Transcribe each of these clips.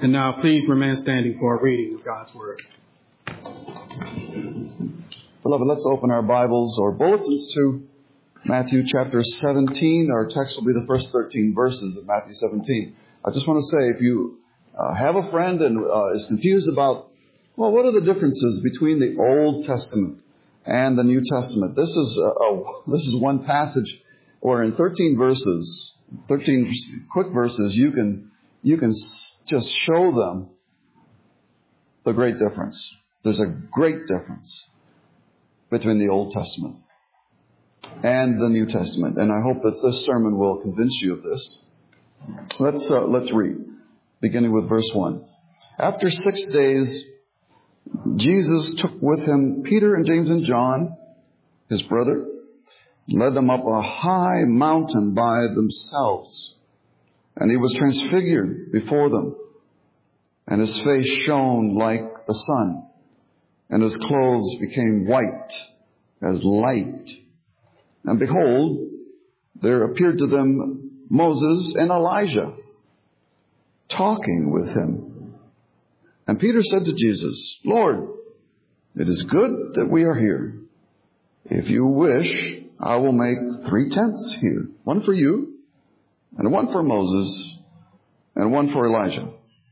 And now please remain standing for a reading of God's Word. Beloved, let's open our Bibles or bulletins to Matthew chapter 17. Our text will be the first 13 verses of Matthew 17. I just want to say, if you have a friend and is confused about, well, what are the differences between the Old Testament and the New Testament? This is one passage where in 13 quick verses, you can just show them the great difference. There's a great difference between the Old Testament and the New Testament. And I hope that this sermon will convince you of this. Let's read, beginning with verse 1. After 6 days, Jesus took with him Peter and James and John, his brother, and led them up a high mountain by themselves. And he was transfigured before them, and his face shone like the sun, and his clothes became white as light. And behold, there appeared to them Moses and Elijah, talking with him. And Peter said to Jesus, Lord, it is good that we are here. If you wish, I will make 3 tents here, one for you, and one for Moses, and one for Elijah.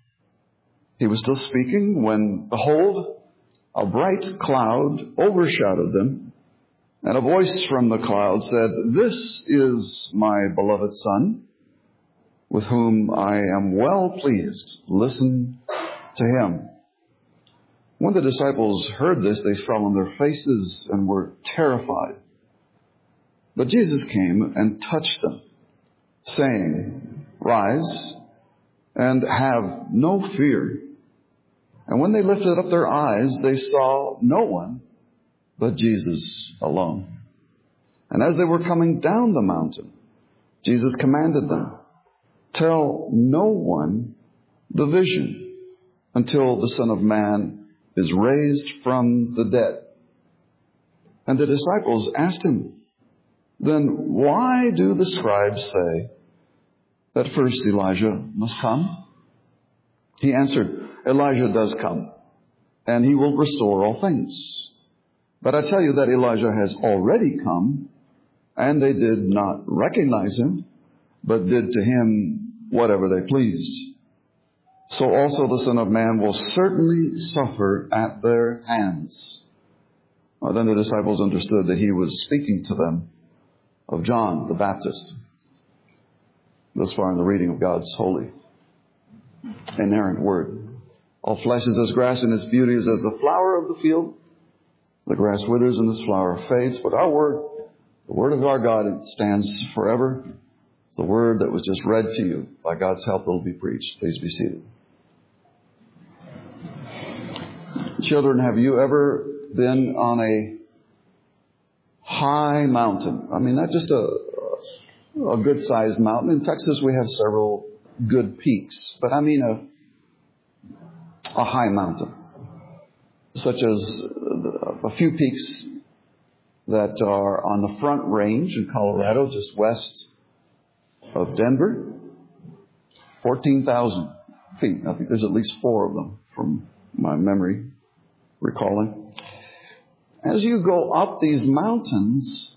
He was still speaking when, behold, a bright cloud overshadowed them, and a voice from the cloud said, This is my beloved Son, with whom I am well pleased. Listen to him. When the disciples heard this, they fell on their faces and were terrified. But Jesus came and touched them, saying, Rise and have no fear. And when they lifted up their eyes, they saw no one but Jesus alone. And as they were coming down the mountain, Jesus commanded them, Tell no one the vision until the Son of Man is raised from the dead. And the disciples asked him, Then why do the scribes say that first Elijah must come? He answered, Elijah does come, and he will restore all things. But I tell you that Elijah has already come, and they did not recognize him, but did to him whatever they pleased. So also the Son of Man will certainly suffer at their hands. Well, then the disciples understood that he was speaking to them of John the Baptist. Thus far in the reading of God's holy, inerrant word. All flesh is as grass, and its beauty is as the flower of the field. The grass withers and its flower fades, but our word, the word of our God, it stands forever. It's the word that was just read to you. By God's help, it will be preached. Please be seated. Children, have you ever been on a high mountain? I mean, not just a good-sized mountain. In Texas, we have several good peaks. But I mean a high mountain, such as a few peaks that are on the Front Range in Colorado, just west of Denver, 14,000 feet. I think there's at least 4 of them from my memory recalling. As you go up these mountains,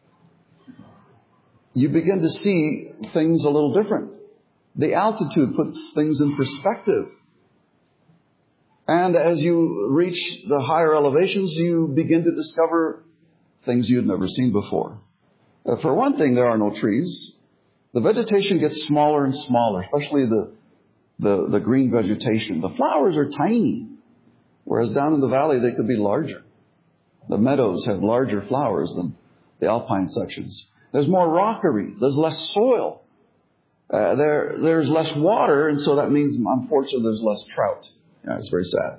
you begin to see things a little different. The altitude puts things in perspective. And as you reach the higher elevations, you begin to discover things you'd never seen before. For one thing, there are no trees. The vegetation gets smaller and smaller, especially the green vegetation. The flowers are tiny, whereas down in the valley they could be larger. The meadows have larger flowers than the alpine sections. There's more rockery. There's less soil. There's less water, and so that means, unfortunately, there's less trout. Yeah, it's very sad.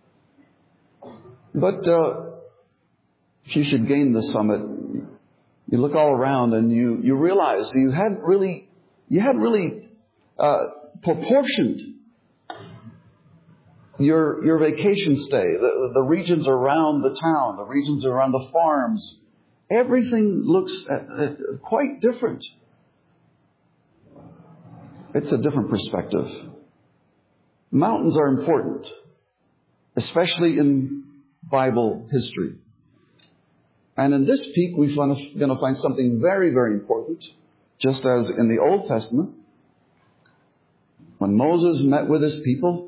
But if you should gain the summit, you look all around and you realize you had really proportioned your vacation stay, the regions around the town, the regions around the farms. Everything looks quite different. It's a different perspective. Mountains are important, especially in Bible history. And in this peak, we're going to find something very, very important. Just as in the Old Testament, when Moses met with his people,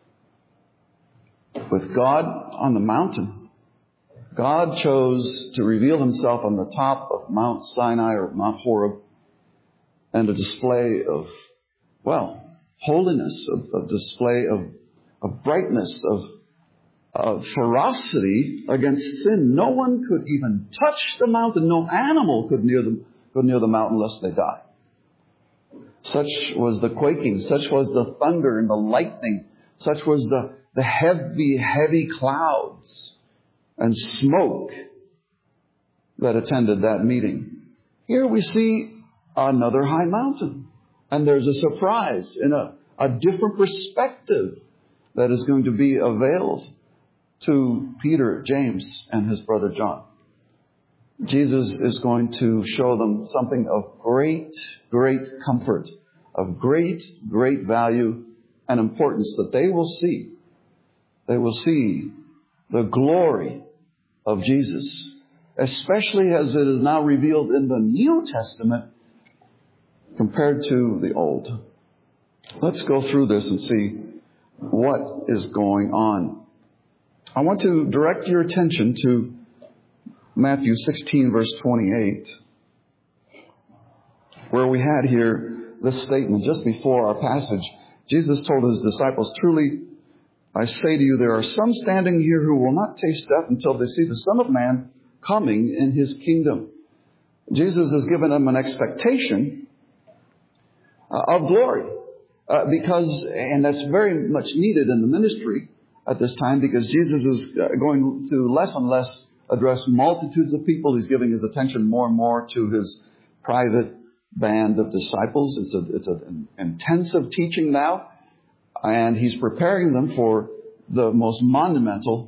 with God on the mountain, God chose to reveal himself on the top of Mount Sinai or Mount Horeb, and a display of, holiness, a display of brightness, of ferocity against sin. No one could even touch the mountain. No animal could go near the mountain lest they die. Such was the quaking. Such was the thunder and the lightning. Such was the heavy, heavy clouds and smoke that attended that meeting. Here we see another high mountain. And there's a surprise in a different perspective that is going to be availed to Peter, James, and his brother John. Jesus is going to show them something of great, great comfort, of great, great value and importance that they will see. They will see the glory of Jesus, especially as it is now revealed in the New Testament compared to the Old. Let's go through this and see what is going on. I want to direct your attention to Matthew 16, verse 28, where we had here this statement just before our passage. Jesus told his disciples, "Truly, I say to you, there are some standing here who will not taste death until they see the Son of Man coming in his kingdom." Jesus has given them an expectation of glory, and that's very much needed in the ministry at this time, because Jesus is going to less and less address multitudes of people. He's giving his attention more and more to his private band of disciples. It's an intensive teaching now, and he's preparing them for the most monumental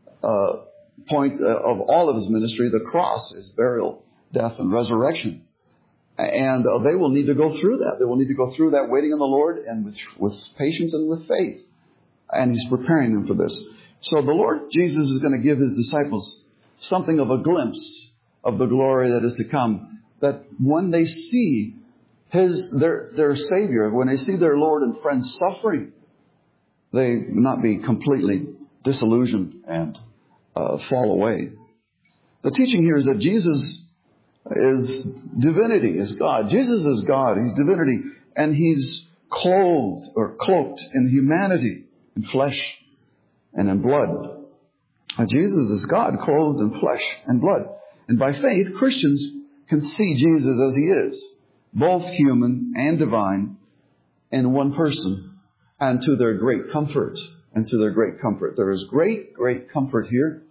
point of all of his ministry, the cross, his burial, death, and resurrection. And they will need to go through that. They will need to go through that waiting on the Lord and with patience and with faith. And he's preparing them for this. So the Lord Jesus is going to give his disciples something of a glimpse of the glory that is to come. That when they see their Savior, when they see their Lord and friend suffering, they not be completely disillusioned and fall away. The teaching here is that Jesus is divinity, is God. Jesus is God. He's divinity. And he's clothed or cloaked in humanity, in flesh and in blood. And Jesus is God, clothed in flesh and blood. And by faith, Christians can see Jesus as he is, both human and divine, in one person, and to their great comfort. There is great, great comfort here.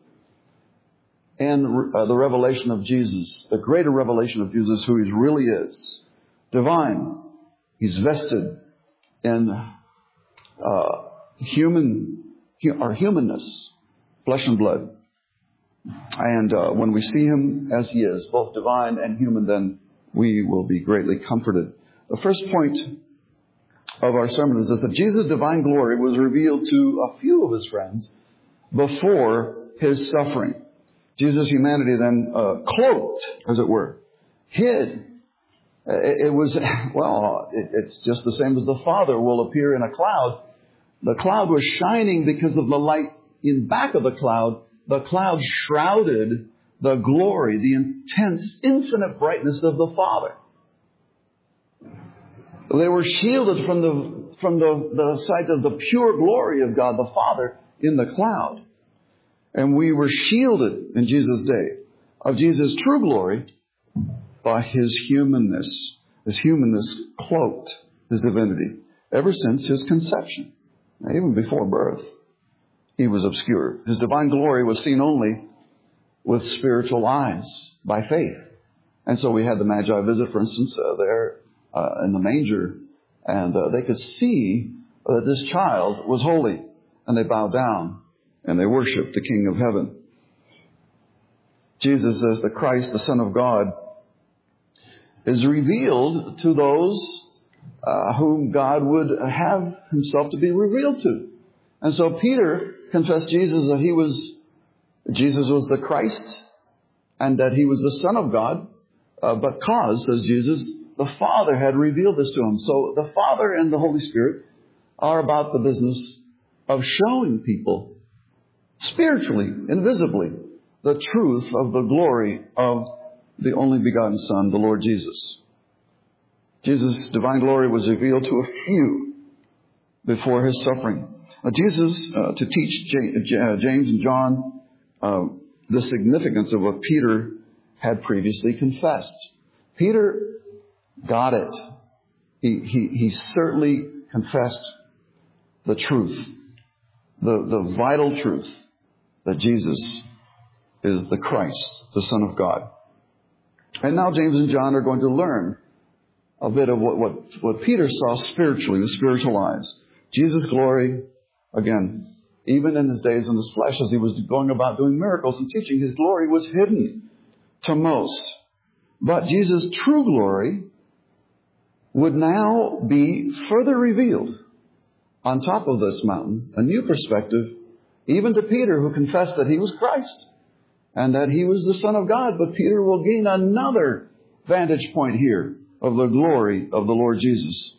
And the revelation of Jesus, the greater revelation of Jesus, who he really is. Divine. He's vested in our humanness, flesh and blood. And when we see him as he is, both divine and human, then we will be greatly comforted. The first point of our sermon is this, that Jesus' divine glory was revealed to a few of his friends before his suffering. Jesus' humanity then cloaked, as it were, hid. It's just the same as the Father will appear in a cloud. The cloud was shining because of the light in back of the cloud. The cloud shrouded the glory, the intense, infinite brightness of the Father. They were shielded from the sight of the pure glory of God the Father in the cloud. And we were shielded in Jesus' day of Jesus' true glory by his humanness. His humanness cloaked his divinity ever since his conception. Now, even before birth, he was obscured. His divine glory was seen only with spiritual eyes by faith. And so we had the Magi visit, for instance, there in the manger. And they could see that this child was holy. And they bowed down. And they worshiped the King of Heaven. Jesus, as the Christ, the Son of God, is revealed to those whom God would have himself to be revealed to. And so Peter confessed Jesus was the Christ and that he was the Son of God, because, says Jesus, the Father had revealed this to him. So the Father and the Holy Spirit are about the business of showing people spiritually, invisibly, the truth of the glory of the only begotten Son, the Lord Jesus. Jesus' divine glory was revealed to a few before his suffering. Jesus, to teach James and John the significance of what Peter had previously confessed. Peter got it. He certainly confessed the truth, the vital truth that Jesus is the Christ, the Son of God. And now James and John are going to learn a bit of what Peter saw spiritually, with spiritual eyes. Jesus' glory, again, even in his days in his flesh, as he was going about doing miracles and teaching, his glory was hidden to most. But Jesus' true glory would now be further revealed on top of this mountain, a new perspective, even to Peter, who confessed that he was Christ and that he was the Son of God. But Peter will gain another vantage point here of the glory of the Lord Jesus.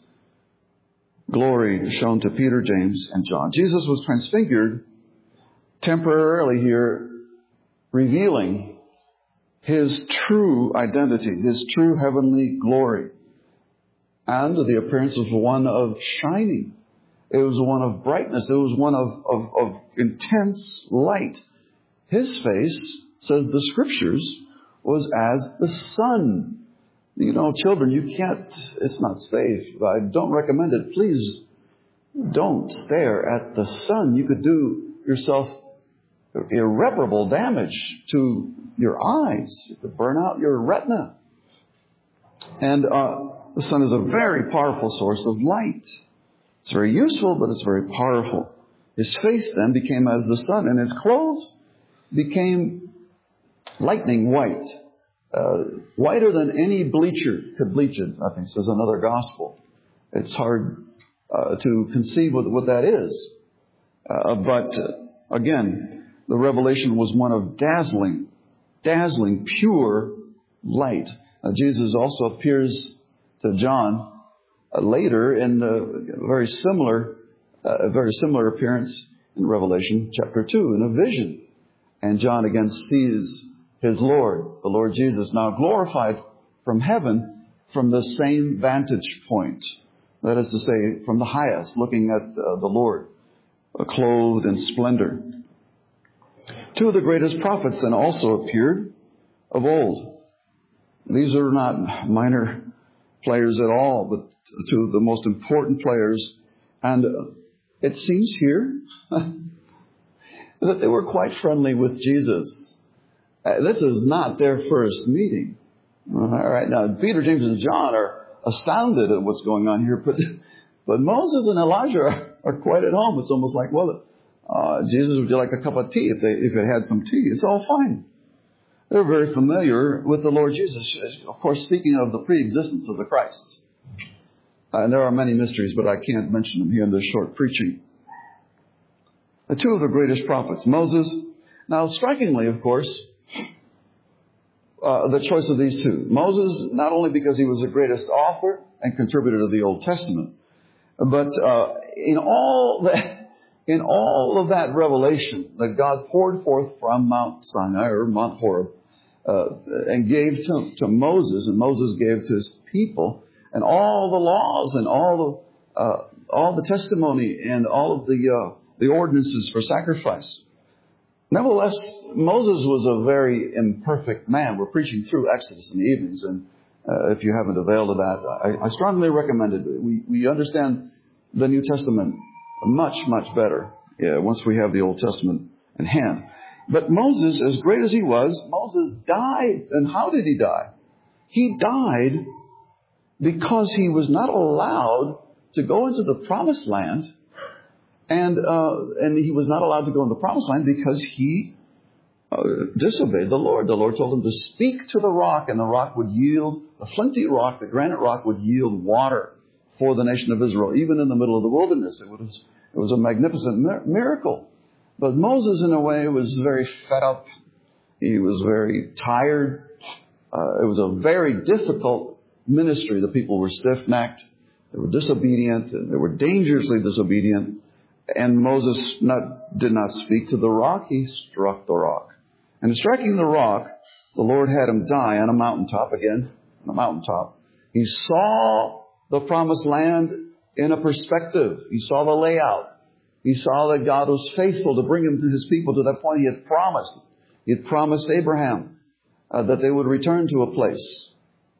Glory shown to Peter, James, and John. Jesus was transfigured temporarily here, revealing his true identity, his true heavenly glory. And the appearance was one of shining. It was one of brightness. It was one of intense light. His face, says the Scriptures, was as the sun. You know, children, it's not safe. I don't recommend it. Please don't stare at the sun. You could do yourself irreparable damage to your eyes. It could burn out your retina. And the sun is a very powerful source of light. It's very useful, but it's very powerful. His face then became as the sun, and his clothes became lightning white. Whiter than any bleacher could bleach it, I think, says another gospel. It's hard to conceive what that is. But again, the revelation was one of dazzling, pure light. Jesus also appears to John later in a very similar appearance in Revelation chapter 2 in a vision. And John again sees his Lord, the Lord Jesus, now glorified from heaven from the same vantage point. That is to say, from the highest, looking at the Lord, clothed in splendor. Two of the greatest prophets then also appeared of old. These are not minor players at all, but two of the most important players. And it seems here that they were quite friendly with Jesus. This is not their first meeting. All right, now Peter, James, and John are astounded at what's going on here, but Moses and Elijah are quite at home. It's almost like, well, Jesus, would you like a cup of tea? If they had some tea, it's all fine. They're very familiar with the Lord Jesus. Of course, speaking of the pre-existence of the Christ. And there are many mysteries, but I can't mention them here in this short preaching. The two of the greatest prophets, Moses. Now, strikingly, of course, the choice of these two. Moses, not only because he was the greatest author and contributor to the Old Testament, but in all of that revelation that God poured forth from Mount Sinai or Mount Horeb and gave to Moses, and Moses gave to his people, and all the laws and all the testimony and all of the ordinances for sacrifice. Nevertheless, Moses was a very imperfect man. We're preaching through Exodus in the evenings, and if you haven't availed of that, I strongly recommend it. We understand the New Testament much, much better once we have the Old Testament in hand. But Moses, as great as he was, Moses died. And how did he die? He died because he was not allowed to go into the Promised Land. And he was not allowed to go in the Promised Land because he disobeyed the Lord. The Lord told him to speak to the rock, and the rock would yield, the flinty rock, the granite rock would yield water for the nation of Israel, even in the middle of the wilderness. It was a magnificent miracle. But Moses, in a way, was very fed up. He was very tired. It was a very difficult ministry. The people were stiff-necked. They were disobedient. And they were dangerously disobedient. And Moses did not speak to the rock. He struck the rock. And in striking the rock, the Lord had him die on a mountaintop again. On a mountaintop. He saw the promised land in a perspective. He saw the layout. He saw that God was faithful to bring him to his people to that point he had promised. He had promised Abraham that they would return to a place.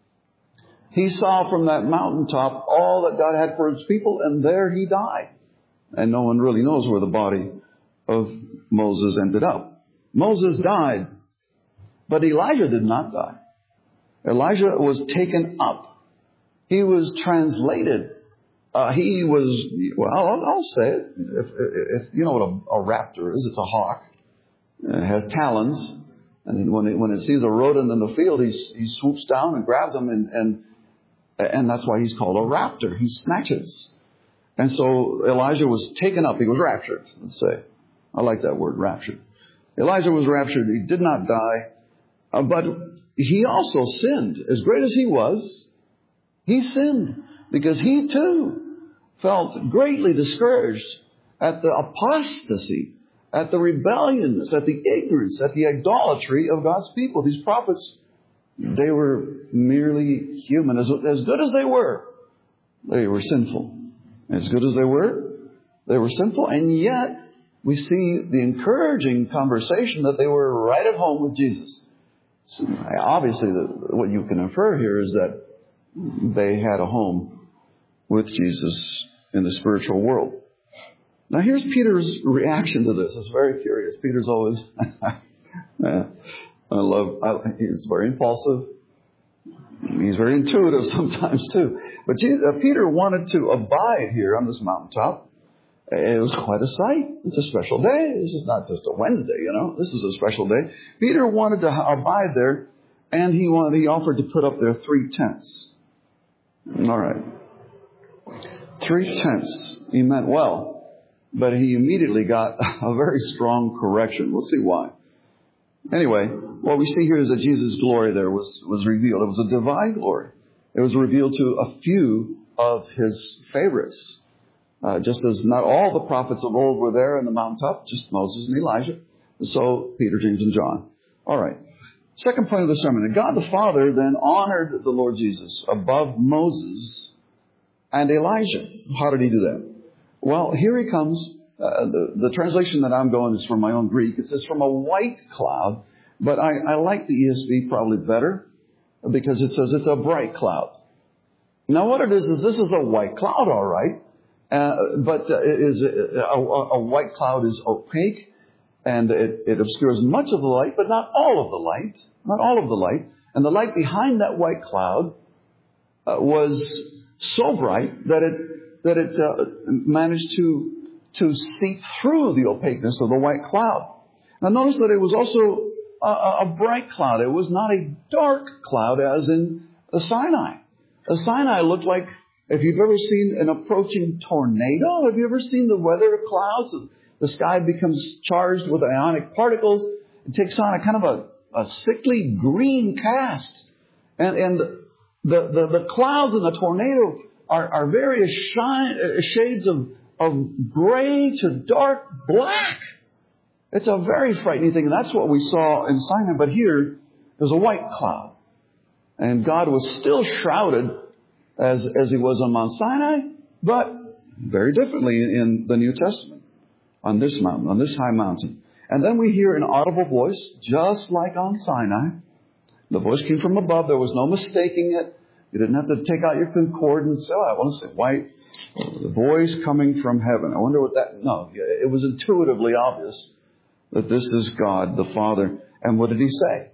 He saw from that mountaintop all that God had for his people, and there he died. And no one really knows where the body of Moses ended up. Moses died, but Elijah did not die. Elijah was taken up. He was translated. I'll say it. If you know what a raptor is, it's a hawk. It has talons. And when it sees a rodent in the field, he swoops down and grabs him. And that's why he's called a raptor. He snatches. And so Elijah was taken up. He was raptured, let's say. I like that word, raptured. Elijah was raptured. He did not die. But he also sinned. As great as he was, he sinned. Because he too felt greatly discouraged at the apostasy, at the rebelliousness, at the ignorance, at the idolatry of God's people. These prophets, they were merely human. As good as they were sinful. As good as they were sinful. And yet, we see the encouraging conversation that they were right at home with Jesus. So obviously, what you can infer here is that they had a home with Jesus in the spiritual world. Now here's Peter's reaction to this. It's very curious. Peter's always, he's very impulsive. He's very intuitive sometimes too. But Peter wanted to abide here on this mountaintop. It was quite a sight. It's a special day. This is not just a Wednesday, This is a special day. Peter wanted to abide there, and he offered to put up there 3 tents. All right. 3 tents. He meant well, but he immediately got a very strong correction. We'll see why. Anyway, what we see here is that Jesus' glory there was revealed. It was a divine glory. It was revealed to a few of his favorites. Just as not all the prophets of old were there in the mountaintop, just Moses and Elijah. And so Peter, James, and John. All right. Second point of the sermon. And God the Father then honored the Lord Jesus above Moses and Elijah. How did he do that? Well, here he comes. The translation that I'm going is from my own Greek. It says from a white cloud. But I like the ESV probably better because it says it's a bright cloud. Now what it is this is a white cloud, all right. But it is a white cloud is opaque. And it obscures much of the light, but not all of the light. Not all of the light. And the light behind that white cloud was so bright that it managed to seep through the opaqueness of the white cloud. Now notice that it was also a bright cloud. It was not a dark cloud as in the Sinai. The Sinai looked like, if you've ever seen an approaching tornado, have you ever seen the weather clouds? The sky becomes charged with ionic particles. It takes on a kind of a sickly green cast. And the clouds in the tornado are various shades of gray to dark black. It's a very frightening thing. And that's what we saw in Sinai. But here, there's a white cloud. And God was still shrouded as he was on Mount Sinai, but very differently in the New Testament. On this mountain, on this high mountain. And then we hear an audible voice, just like on Sinai. The voice came from above. There was no mistaking it. You didn't have to take out your concordance. Oh, I want to say white. The voice coming from heaven. I wonder what that... No, it was intuitively obvious that this is God the Father. And what did he say?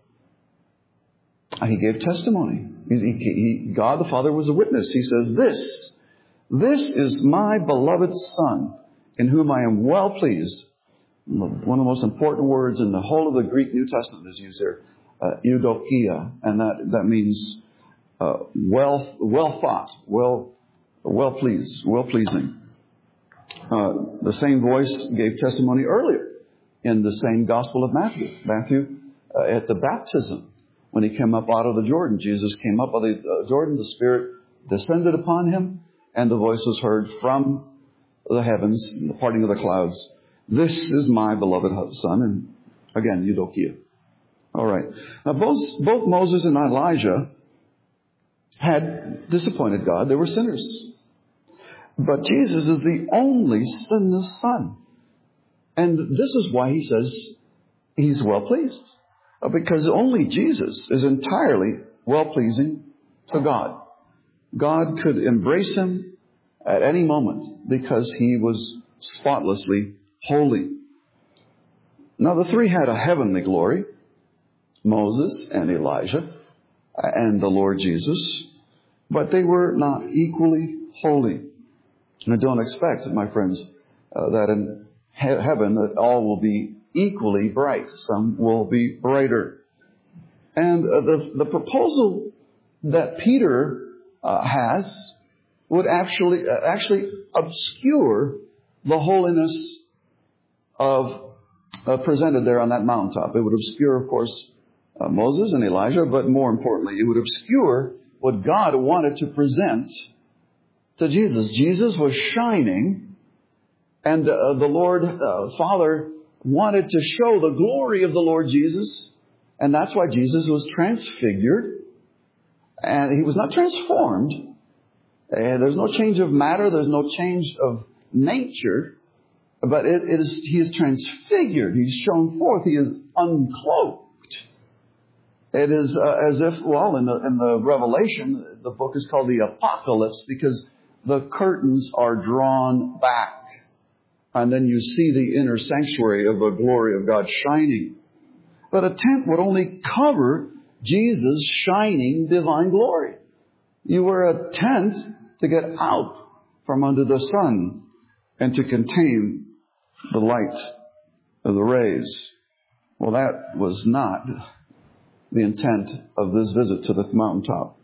He gave testimony. God the Father was a witness. He says, This is my beloved Son, in whom I am well pleased. One of the most important words in the whole of the Greek New Testament is used here, eudokia, and that means well thought, well well-pleasing. The same voice gave testimony earlier in the same Gospel of Matthew. Matthew, at the baptism, when he came up out of the Jordan, Jesus came up out of the Jordan, the Spirit descended upon him, and the voice was heard from the heavens, the parting of the clouds. This is my beloved Son. And again, Eudokia. All right. Now, both Moses and Elijah had disappointed God. They were sinners. But Jesus is the only sinless Son. And this is why he says he's well-pleased. Because only Jesus is entirely well-pleasing to God. God could embrace him at any moment because he was spotlessly holy. Now the three had a heavenly glory. Moses and Elijah and the Lord Jesus. But they were not equally holy. And don't expect, my friends, that in heaven that all will be equally bright. Some will be brighter. And the proposal that Peter has would actually obscure the holiness of presented there on that mountaintop. It would obscure, of course, Moses and Elijah, but more importantly, it would obscure what God wanted to present to Jesus. Jesus was shining, and the Lord Father wanted to show the glory of the Lord Jesus, and that's why Jesus was transfigured, and he was not transformed. There's no change of matter, there's no change of nature, but he is transfigured. He's shown forth. He is uncloaked. It is as if, well, in the Revelation, the book is called the Apocalypse because the curtains are drawn back. And then you see the inner sanctuary of the glory of God shining. But a tent would only cover Jesus' shining divine glory. You wear a tent to get out from under the sun and to contain the light of the rays. Well, that was not the intent of this visit to the mountaintop.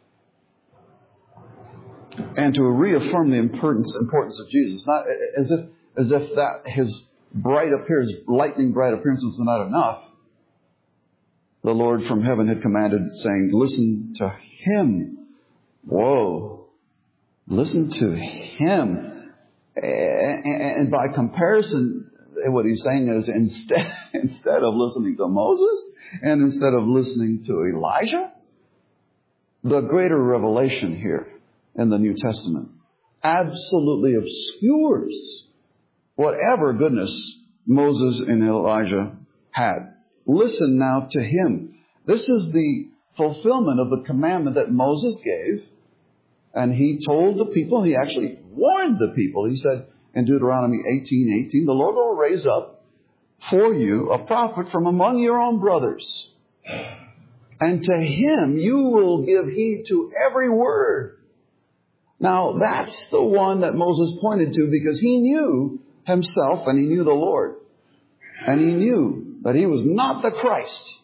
And to reaffirm the importance of Jesus, not as if that his lightning bright appearance was not enough. The Lord from heaven had commanded, saying, listen to him. Whoa. Listen to him. And by comparison, what he's saying is instead of listening to Moses and instead of listening to Elijah, the greater revelation here in the New Testament absolutely obscures whatever goodness Moses and Elijah had. Listen now to him. This is the fulfillment of the commandment that Moses gave. And he told the people, he actually warned the people. He said in Deuteronomy 18:18, the Lord will raise up for you a prophet from among your own brothers. And to him you will give heed to every word. Now that's the one that Moses pointed to because he knew himself and he knew the Lord. And he knew that he was not the Christ.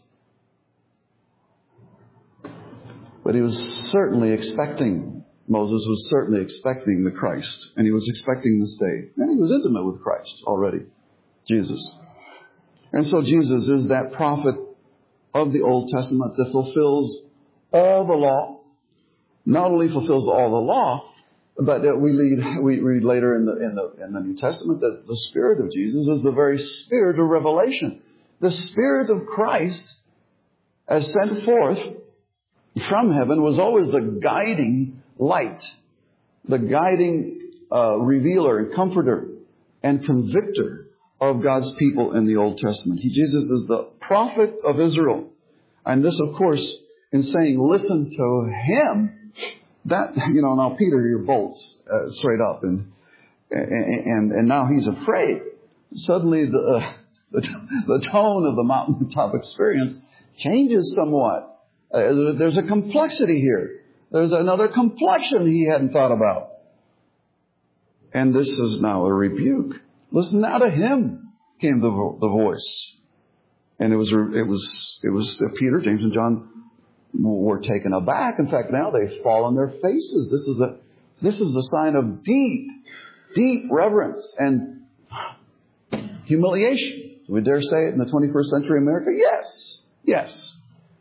But he was certainly expecting, Moses was certainly expecting the Christ. And he was expecting this day. And he was intimate with Christ already, Jesus. And so Jesus is that prophet of the Old Testament that fulfills all the law. Not only fulfills all the law, but we read later in the New Testament that the Spirit of Jesus is the very Spirit of revelation. The Spirit of Christ, as sent forth from heaven, was always the guiding light, the guiding revealer and comforter and convictor of God's people in the Old Testament. Jesus is the prophet of Israel. And this, of course, in saying, listen to him, that, now Peter here bolts straight up and now he's afraid. Suddenly the tone of the mountaintop experience changes somewhat. There's a complexity here. There's another complexion he hadn't thought about. And this is now a rebuke. Listen now to him, came the voice. And it was Peter, James, and John were taken aback. In fact, now they fall on their faces. This is a sign of deep, deep reverence and humiliation. Do we dare say it in the 21st century America? Yes. Yes.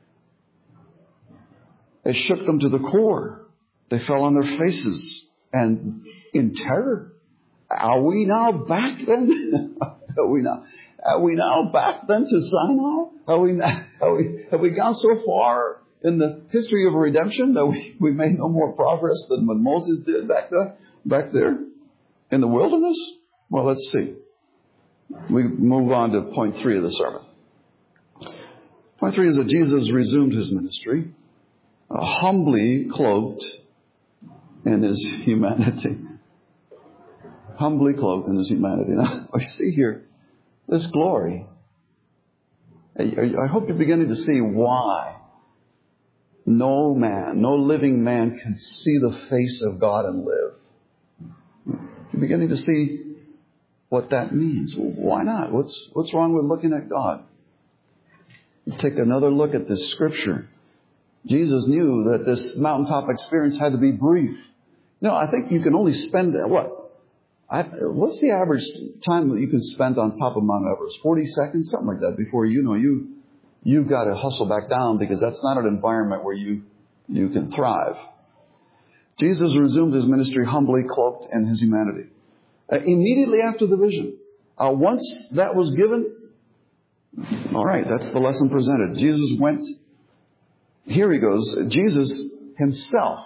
It shook them to the core. They fell on their faces and in terror. Are we now back then? Are we now back then to Sinai? Have we gone so far in the history of redemption that we made no more progress than what Moses did back there in the wilderness? Well, let's see. We move on to point 3 of the sermon. Point 3 is that Jesus resumed his ministry, humbly cloaked in his humanity. Humbly cloaked in his humanity. Now, I see here this glory. I hope you're beginning to see why no living man can see the face of God and live. You're beginning to see what that means. Well, why not? What's wrong with looking at God? Take another look at this scripture. Jesus knew that this mountaintop experience had to be brief. I think you can only spend, what's the average time that you can spend on top of Mount Everest? 40 seconds? Something like that before you've got to hustle back down, because that's not an environment where you can thrive. Jesus resumed his ministry humbly cloaked in his humanity. Immediately after the vision. Once that was given, all right, that's the lesson presented. Jesus went, here he goes, Jesus himself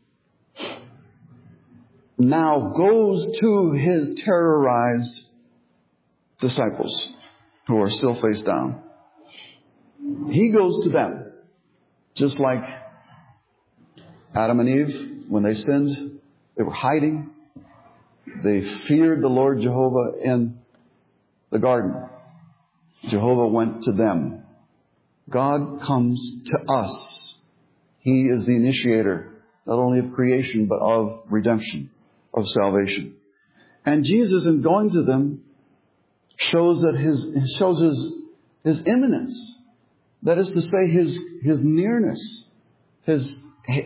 now goes to his terrorized disciples who are still face down. He goes to them, just like Adam and Eve, when they sinned, they were hiding. They feared the Lord Jehovah in the garden. Jehovah went to them. God comes to us. He is the initiator, not only of creation, but of redemption, of salvation. And Jesus, in going to them, shows his imminence. That is to say, his nearness, his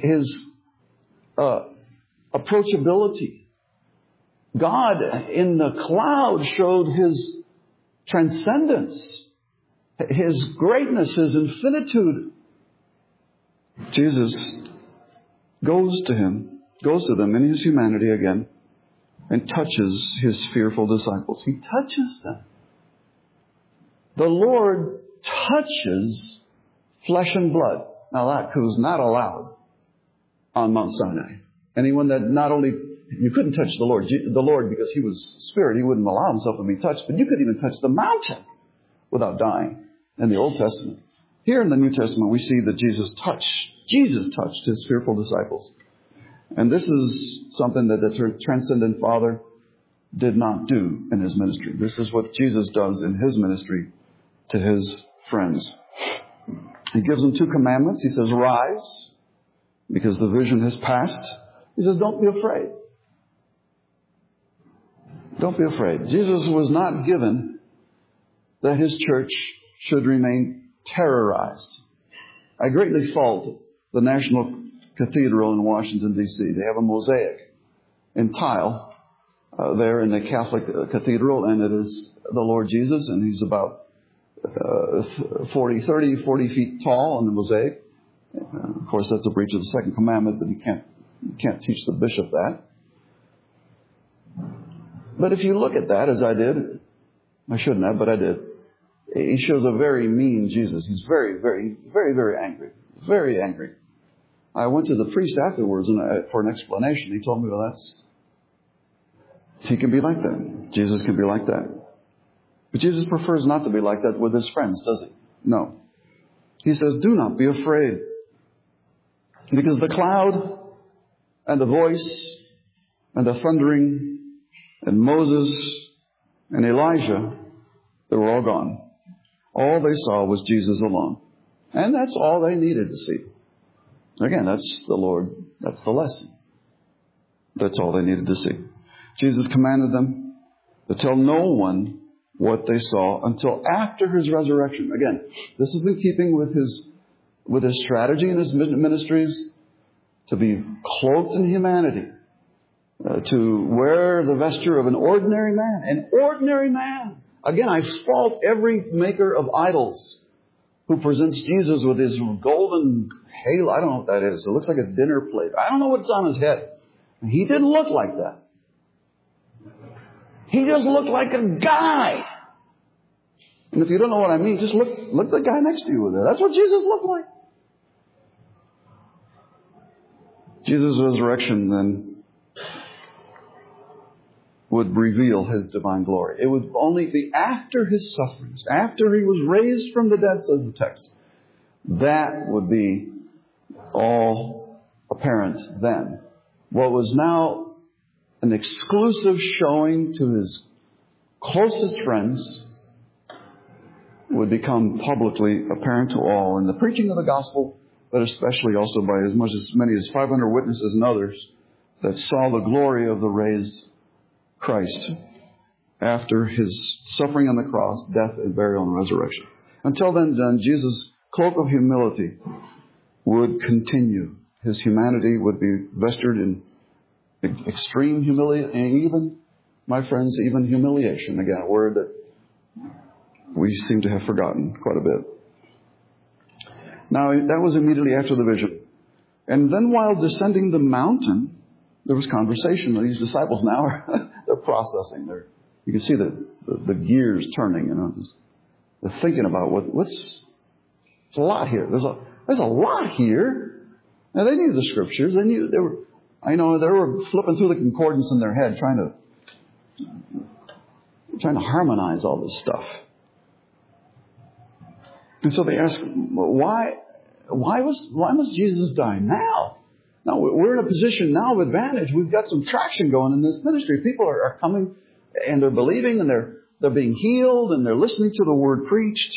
approachability. God in the cloud showed his transcendence, his greatness, his infinitude. Jesus goes to them in his humanity again and touches his fearful disciples. He touches them. The Lord touches flesh and blood. Now that was not allowed on Mount Sinai. Anyone that not only, you couldn't touch the Lord because he was spirit, he wouldn't allow himself to be touched, but you couldn't even touch the mountain without dying in the Old Testament. Here in the New Testament, we see that Jesus touched his fearful disciples. And this is something that the transcendent Father did not do in his ministry. This is what Jesus does in his ministry to his friends. He gives them 2 commandments. He says, rise, because the vision has passed. He says, don't be afraid. Don't be afraid. Jesus was not given that his church should remain terrorized. I greatly fault the National Cathedral in Washington, D.C. They have a mosaic in tile there in the Catholic Cathedral, and it is the Lord Jesus, and he's about 40 feet tall on the mosaic. Of course, that's a breach of the second commandment, but you can't teach the bishop that. But if you look at that, as I did, I shouldn't have, but I did. He shows a very mean Jesus. He's very, very, very, very angry. Very angry. I went to the priest afterwards for an explanation. He told me, well, he can be like that. Jesus can be like that. But Jesus prefers not to be like that with his friends, does he? No. He says, do not be afraid. Because the cloud and the voice and the thundering and Moses and Elijah, they were all gone. All they saw was Jesus alone. And that's all they needed to see. Again, that's the Lord. That's the lesson. That's all they needed to see. Jesus commanded them to tell no one what they saw until after his resurrection. Again, this is in keeping with his strategy and his ministries to be cloaked in humanity to wear the vesture of an ordinary man. An ordinary man. Again, I fault every maker of idols who presents Jesus with his golden halo. I don't know what that is. It looks like a dinner plate. I don't know what's on his head. He didn't look like that. He just looked like a guy. And if you don't know what I mean, just look at the guy next to you with it. That's what Jesus looked like. Jesus' resurrection then would reveal his divine glory. It would only be after his sufferings, after he was raised from the dead, says the text. That would be all apparent then. What was now an exclusive showing to his closest friends would become publicly apparent to all in the preaching of the gospel, but especially also by as many as 500 witnesses and others that saw the glory of the raised Christ after his suffering on the cross, death, and burial, and resurrection. Until then, Jesus' cloak of humility would continue. His humanity would be vested in extreme humility, and even, my friends, even humiliation. Again, a word that we seem to have forgotten quite a bit. Now, that was immediately after the vision. And then while descending the mountain, there was conversation. These disciples now they're processing. You can see the gears turning. They're thinking about what's. It's a lot here. There's a lot here. Now they knew the scriptures. They were flipping through the concordance in their head, trying to harmonize all this stuff. And so they ask, why must Jesus die now? Now, we're in a position now of advantage. We've got some traction going in this ministry. People are coming and they're believing and they're being healed and they're listening to the word preached.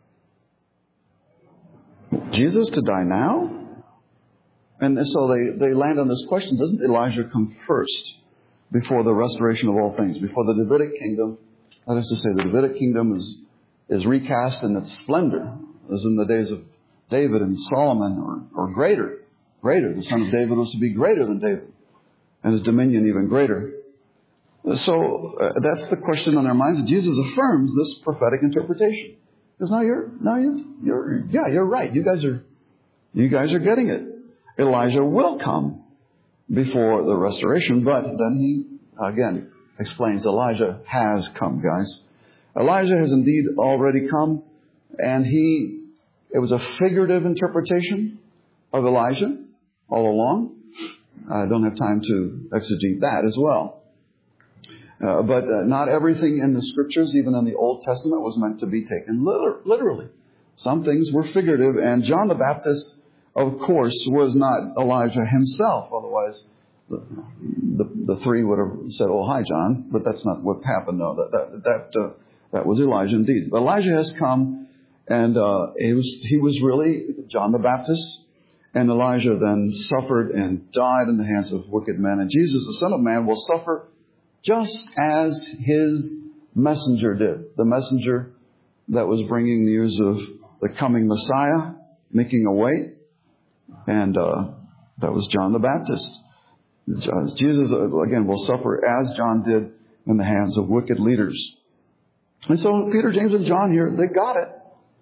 Jesus to die now? And so they land on this question, doesn't Elijah come first before the restoration of all things, before the Davidic kingdom? That is to say, the Davidic kingdom is recast in its splendor, as in the days of David and Solomon, or greater. The son of David was to be greater than David, and his dominion even greater. So that's the question on their minds. Jesus affirms this prophetic interpretation. Because you're right. You guys are getting it. Elijah will come before the restoration, but then he again explains Elijah has come, guys. Elijah has indeed already come, and it was a figurative interpretation of Elijah all along. I don't have time to exegete that as well. But not everything in the scriptures, even in the Old Testament, was meant to be taken literally. Some things were figurative, and John the Baptist, of course, was not Elijah himself. Otherwise, the three would have said, "Oh, hi, John." But that's not what happened. No, that was Elijah indeed. But Elijah has come, and he was really John the Baptist. And Elijah then suffered and died in the hands of wicked men. And Jesus, the Son of Man, will suffer just as his messenger did. The messenger that was bringing news of the coming Messiah, making a way. And that was John the Baptist. Jesus, again, will suffer as John did in the hands of wicked leaders. And so Peter, James, and John here, they got it.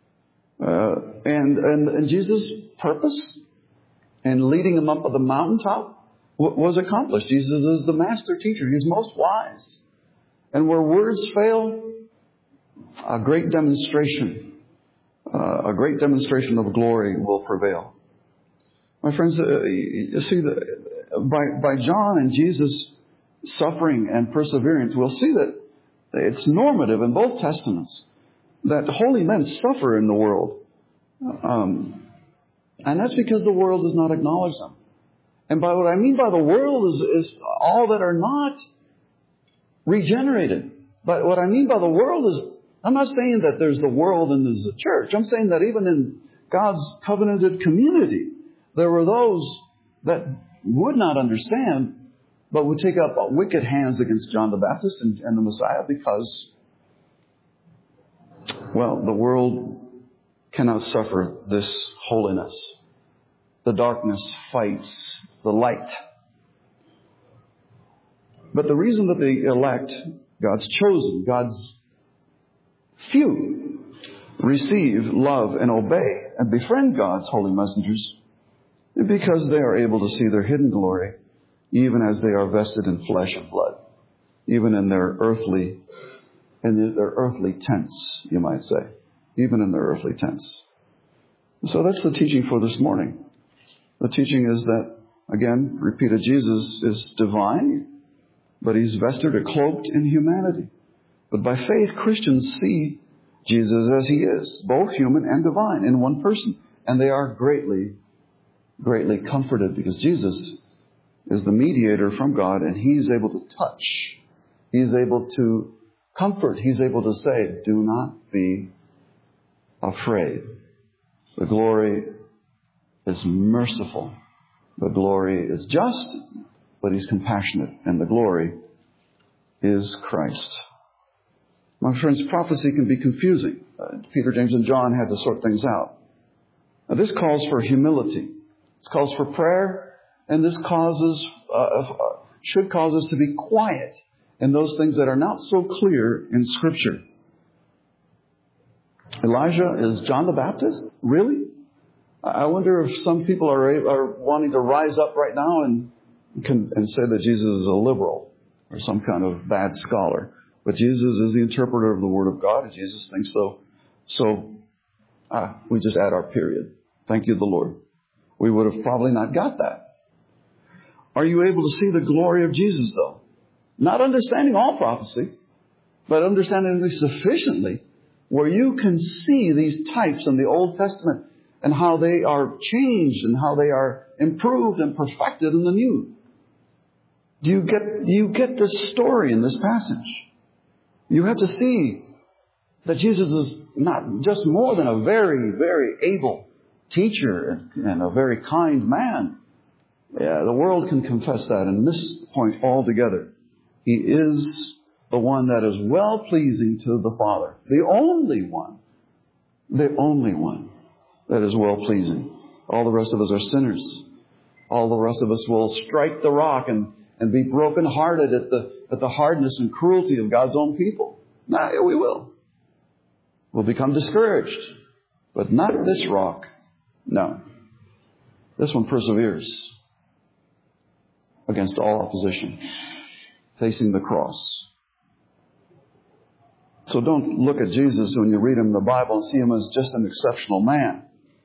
And Jesus' purpose in leading them up at the mountaintop was accomplished. Jesus is the master teacher. He's most wise. And where words fail, a great demonstration of glory will prevail. My friends, you see, by John and Jesus' suffering and perseverance, we'll see that it's normative in both Testaments that holy men suffer in the world. And that's because the world does not acknowledge them. And by what I mean by the world is all that are not regenerated. But what I mean by the world is, I'm not saying that there's the world and there's the church. I'm saying that even in God's covenanted community, there were those that would not understand, but would take up wicked hands against John the Baptist and the Messiah because, well, the world cannot suffer this holiness. The darkness fights the light. But the reason that the elect, God's chosen, God's few, receive, love, and obey, and befriend God's holy messengers, is because they are able to see their hidden glory, even as they are vested in flesh and blood, even in their earthly tents, you might say, even in their earthly tents. So that's the teaching for this morning. The teaching is that, again, repeated, Jesus is divine, but he's vested or cloaked in humanity. But by faith, Christians see Jesus as he is, both human and divine, in one person. And they are greatly, greatly comforted because Jesus is the mediator from God, and he's able to touch. He's able to comfort. He's able to say, do not be afraid. The glory is merciful. The glory is just, but he's compassionate. And the glory is Christ. My friends, prophecy can be confusing. Peter, James, and John had to sort things out. Now, this calls for humility. This calls for prayer. And this should cause us to be quiet in those things that are not so clear in Scripture. Elijah is John the Baptist? Really? I wonder if some people are wanting to rise up right now and say that Jesus is a liberal or some kind of bad scholar. But Jesus is the interpreter of the Word of God, and Jesus thinks so. So we just add our period. Thank you, the Lord. We would have probably not got that. Are you able to see the glory of Jesus, though? Not understanding all prophecy, but understanding it sufficiently where you can see these types in the Old Testament and how they are changed and how they are improved and perfected in the New. Do you get the story in this passage? You have to see that Jesus is not just more than a very, very able teacher and a very kind man. Yeah, the world can confess that and miss the point altogether. He is the one that is well-pleasing to the Father. The only one that is well-pleasing. All the rest of us are sinners. All the rest of us will strike the rock and be broken-hearted at the hardness and cruelty of God's own people. Nah, we will. We'll become discouraged. But not this rock. No. This one perseveres against all opposition, facing the cross. So don't look at Jesus when you read him in the Bible and see him as just an exceptional man.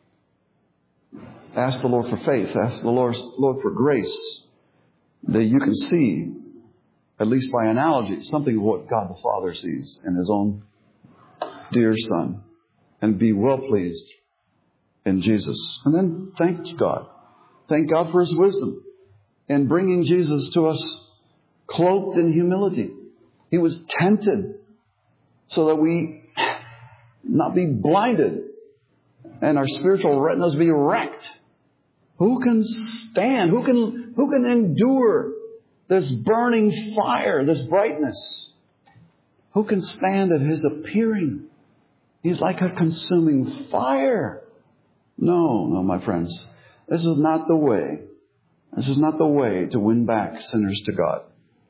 Ask the Lord for faith. Ask the Lord for grace, that you can see, at least by analogy, something of what God the Father sees in his own dear Son, and be well pleased in Jesus. And then thank God. Thank God for his wisdom in bringing Jesus to us cloaked in humility. He was tempted so that we not be blinded and our spiritual retinas be wrecked. Who can stand? Who can endure this burning fire, this brightness? Who can stand at his appearing? He's like a consuming fire. No, my friends. This is not the way. This is not the way to win back sinners to God.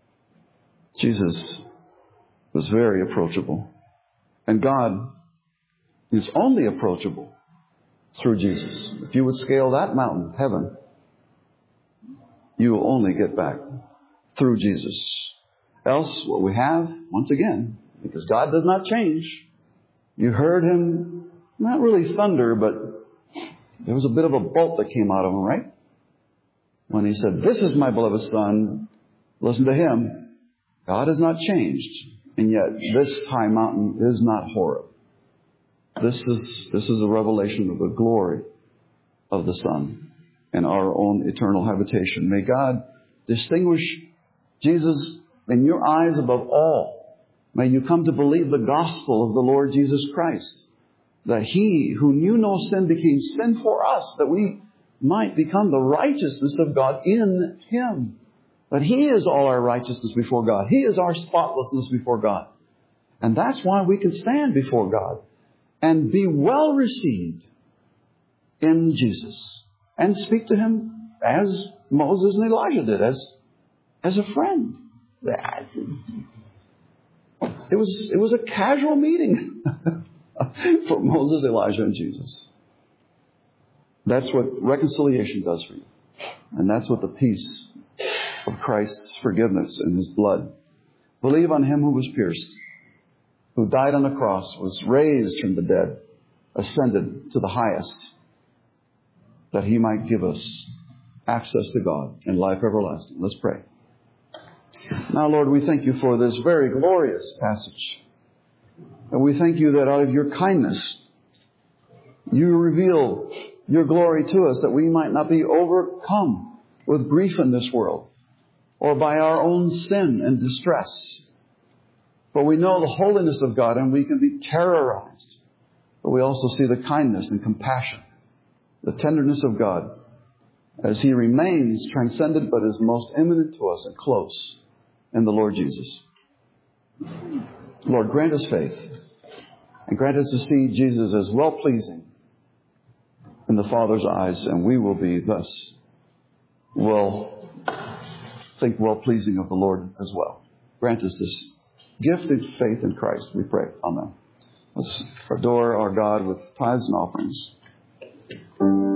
Jesus was very approachable. And God is only approachable through Jesus. If you would scale that mountain, heaven, you will only get back through Jesus. Else, what we have, once again, because God does not change, you heard him, not really thunder, but there was a bit of a bolt that came out of him, right? When he said, "This is my beloved Son, listen to him." God has not changed. And yet, this high mountain is not Horeb. This is a revelation of the glory of the Son and our own eternal habitation. May God distinguish Jesus in your eyes above all. May you come to believe the gospel of the Lord Jesus Christ, that he who knew no sin became sin for us, that we might become the righteousness of God in him. That he is all our righteousness before God. He is our spotlessness before God. And that's why we can stand before God and be well received in Jesus and speak to him as Moses and Elijah did, as a friend. It was a casual meeting for Moses, Elijah, and Jesus. That's what reconciliation does for you. And that's what the peace of Christ's forgiveness in His blood. Believe on Him who was pierced, who died on the cross, was raised from the dead, ascended to the highest, that He might give us access to God and life everlasting. Let's pray. Now, Lord, we thank You for this very glorious passage. And we thank You that out of Your kindness, You reveal Your glory to us, that we might not be overcome with grief in this world or by our own sin and distress. But we know the holiness of God and we can be terrorized. But we also see the kindness and compassion, the tenderness of God as He remains transcendent but is most imminent to us and close in the Lord Jesus. Lord, grant us faith and grant us to see Jesus as well-pleasing in the Father's eyes, and we will be thus well-pleasing of the Lord as well. Grant us this gift of faith in Christ, we pray. Amen. Let's adore our God with tithes and offerings.